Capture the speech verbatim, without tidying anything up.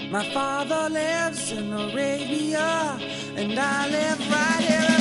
My father lives in Arabia, and I live right here.